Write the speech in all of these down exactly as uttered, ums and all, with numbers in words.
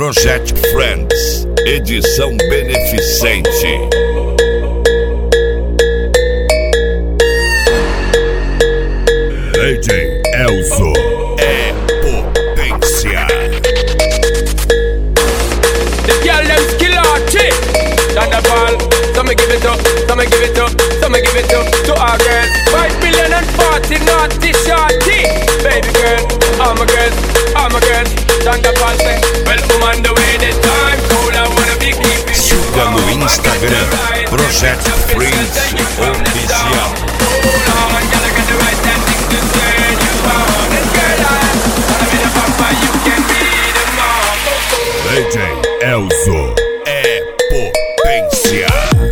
Project Friends, edição beneficente. D J Elzo é potência. The girl them skill arty. Thunderball, so me give it up, so me give it up, so me give it up to our girls. Five million and forty naughty shorty. Baby girl, all my girls, all my girls. Thunderball say, well, I'm on the way this time. Cold, I wanna be keeping you. Siga no Instagram, Project Friends Oficial. D J Elzo é potência.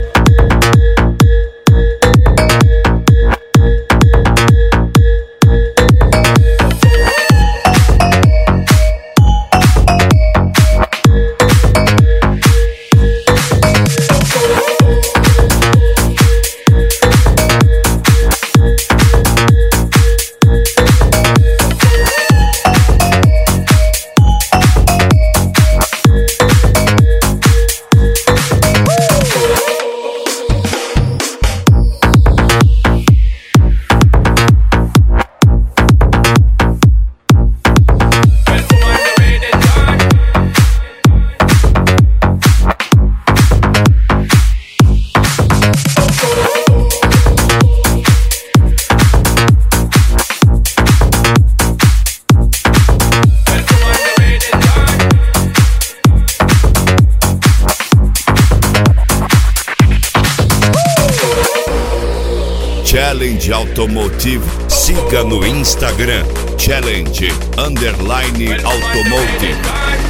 Challenge Automotive, siga no Instagram, Challenge Underline Automotive.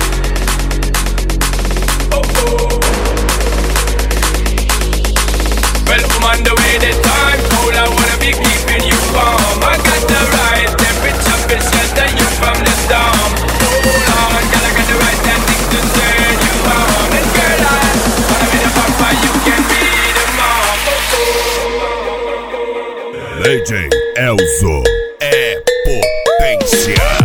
Well, I'm on the way this time. Cold, I wanna be keeping you warm. I got the right temperature to shelter you from the storm. Hold on, girl, I got the right tactics to turn you on. And girl, I wanna be the papa, you can be the mom. D J Elzo é potência.